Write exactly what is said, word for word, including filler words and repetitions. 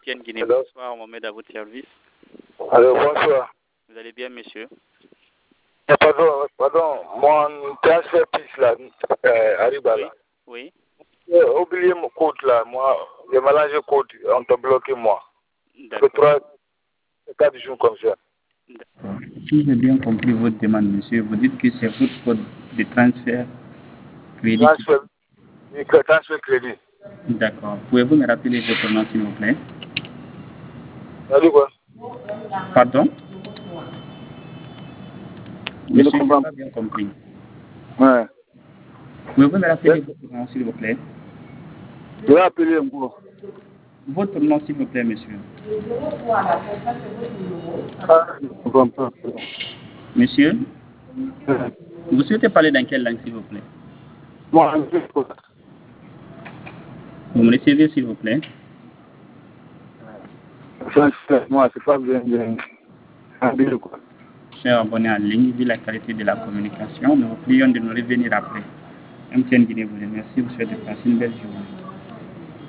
M T N Guinée, bonsoir, Mohamed à votre service. Alors, bonsoir. Vous allez bien, monsieur? Eh, Pardon, pardon, mon transfert plus là, euh, arrive Oui, là. oui. J'ai oublié mon code là, moi, j'ai mélangé le code, on t'a bloqué moi. Ça fait D'accord. trois, quatre jours comme ça. Si j'ai bien compris votre demande, monsieur, vous dites que c'est votre code de transfert crédit. Transfert, oui, que- transfert crédit. D'accord. Pouvez-vous me rappeler votre nom, s'il vous plaît? Ça dit quoi? Pardon? Je ne Monsieur, je n'ai comprends pas bien compris. pas. Ouais. Pouvez-vous me rappeler votre nom, s'il vous plaît? Je vais appeler un peu. Votre nom, s'il vous plaît, monsieur. Ah, je ne comprends pas. Monsieur, Ouais. vous souhaitez parler dans quelle langue, s'il vous plaît? Moi, je ne sais pas. Vous me recevez, s'il vous plaît? Transfert, moi, c'est pas bien, bien. Un billet, quoi. Chers abonnés en ligne, vu la qualité de la communication, nous vous prions de nous revenir après. M T N Guinée vous remercie, vous souhaite de passer une belle journée.